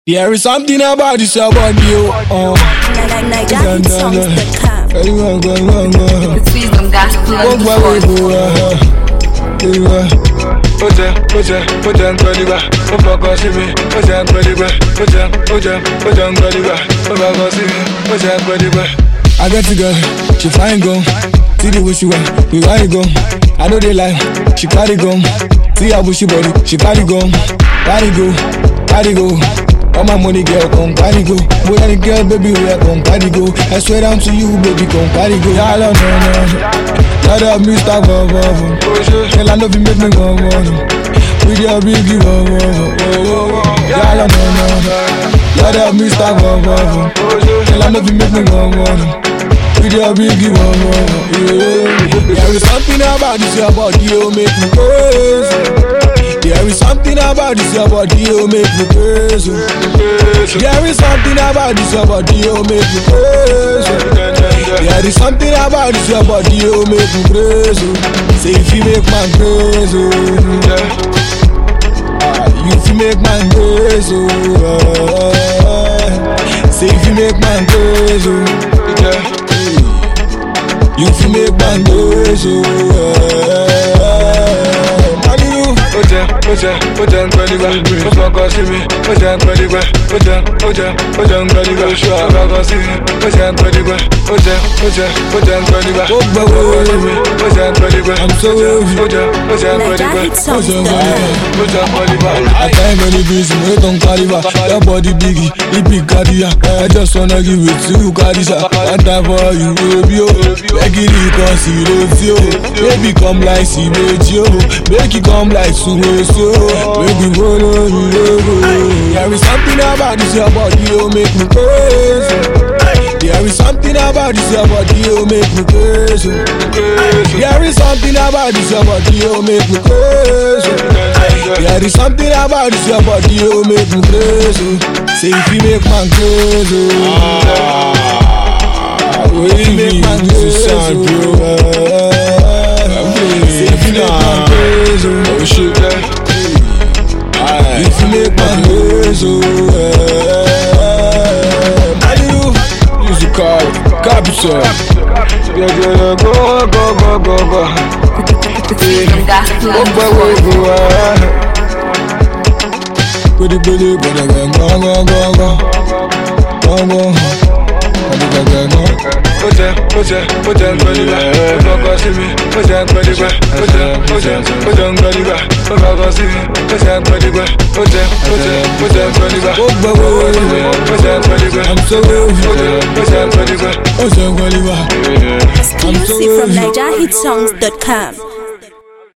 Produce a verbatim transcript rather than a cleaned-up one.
There is something about this about you. Oh, Niger hit songs dot com. Between them gospel and Oje, oje, oje nkodiba, ofoko simi, oje nkodiba, oje, oje, oje nkodiba, ofoko simi, oje nkodiba. I got to girl, she fine gon'. See the way she want, we ride gon'. I know they lie, she carry gon'. See her bushy body, she carry gon'. Carry go, carry go. All my money girl, come carry go. Boy and girl, baby, we are come carry go. I swear down to you, baby, come carry go. Y'all know, no, no. Let up me stop, go, go, go. Tell I love you, make me go, go, go. With your big give, go, go, go. Y'all know, no, no. Let up me stop, go, go, go. Tell I love you, make me go, go, go. With your big give, go, go, go. There is something about this your body, you make me crazy. There is something about this your body, you make me crazy. There is something about this your body, you make me crazy. There is something about this your body, you make me crazy. Say if you make man crazy, you if you make man crazy. Say if you make man crazy, you if you make man crazy. Oje, oje, oje nkodiba, ofoko simi, oje nkodiba, oje, oje, oje nkodiba, ofoko simi, oje nkodiba, oje, oje, oje nkodiba, ofoko simi, oje nkodiba, I'm so weary. oje, oje Niger nkodiba, hit songs Oje dot com. oje nkodiba. I can't really busy, we don't carry back. Your body biggie, it big carry. I just wanna give it to you, carry sa. One time for you, baby, oh. Make it cause you don't feel. Baby come like see me, yo. Make it come like Sumo, so. Make me follow you, go. There is something about this your body, you make me crazy. There is something about this your body, you make me crazy. There is something about this your body, you make me crazy. There is something about this your body, you make me crazy. Say if you make man crazy, if you make man crazy, say if you make man crazy, oh shit, if you make man crazy, how do you use the car, capital? Go, go, go, go, go, go. Between them gospel Oh, boy, and go, go. Pretty, pretty, pretty, go, go, go, go, go, go. Oje, oje, oje nkodiba, ofoko simi, oje nkodiba, oje, oje, oje nkodiba, ofoko simi, oje nkodiba, oje, oje, oje nkodiba, oje nkodiba, I'm so weary. oje nkodiba. Oje nkodiba. Exclusive from Niger hit songs dot com.